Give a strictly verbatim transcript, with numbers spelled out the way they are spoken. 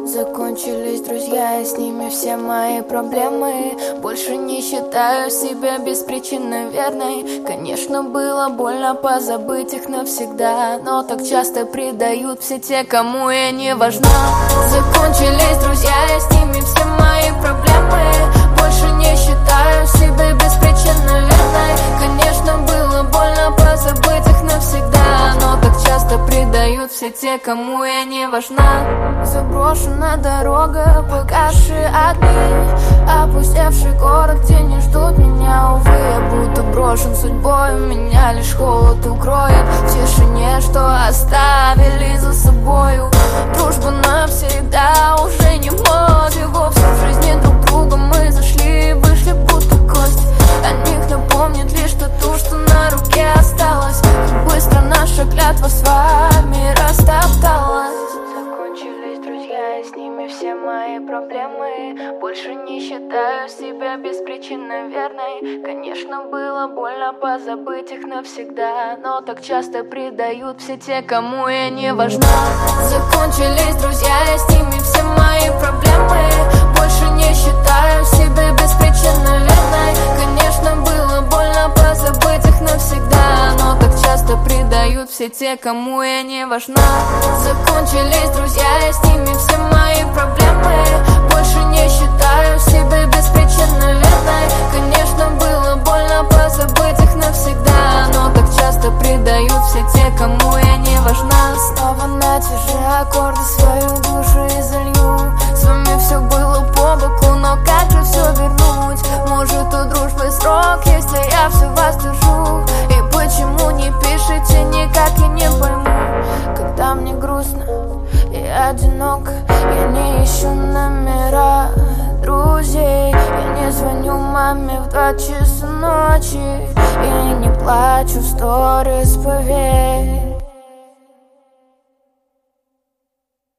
Закончились друзья, и с ними все мои проблемы. Больше не считаю себя беспричинно верной. Конечно, было больно позабыть их навсегда, но так часто предают все те, кому я не важна. Закончились друзья, и с ними все мои проблемы. Больше не считаю себя беспричинно верной. Конечно, было больно позабыть их навсегда, но так часто предают все те, кому я не важна. Заброшенная дорога, погасшие огни, опустевший город, где не ждут меня, увы. Я будто брошен судьбой, меня лишь холод укроет в тишине, что оставили за собою. Дружба навсегда уже не мотив вовсе. В жизни друг друга мы зашли и вышли будто кость. О них напомнит лишь тату, что на руке осталось. Как быстро наша клятва с вами растопталась. Закончились друзья, и с ними все мои проблемы. Больше не считаю себя беспричинно верной. Конечно, было больно позабыть их навсегда, но так часто предают все те, кому я не важна. Закончились друзья, и с ними все мои проблемы. Больше не считаю себя беспричинно верной. Конечно, было больно позабыть их навсегда, но так часто предают все те, кому я не важна. Закончились друзья, и с ними все мои проблемы. Больше не считаю себя беспричинно верной. Конечно, было больно позабыть их навсегда, но так часто предают все те, кому я не важна. Снова на те же аккорды свою душу изолью. С вами все было по боку, но как же все вернуть? Может, у дружбы срок, если я все вас держу? И почему не пишете, никак и не пойму. Когда мне грустно и одиноко, я не ищу номера друзей. Я не звоню маме в два часа ночи, я не плачу в сторис, поверь.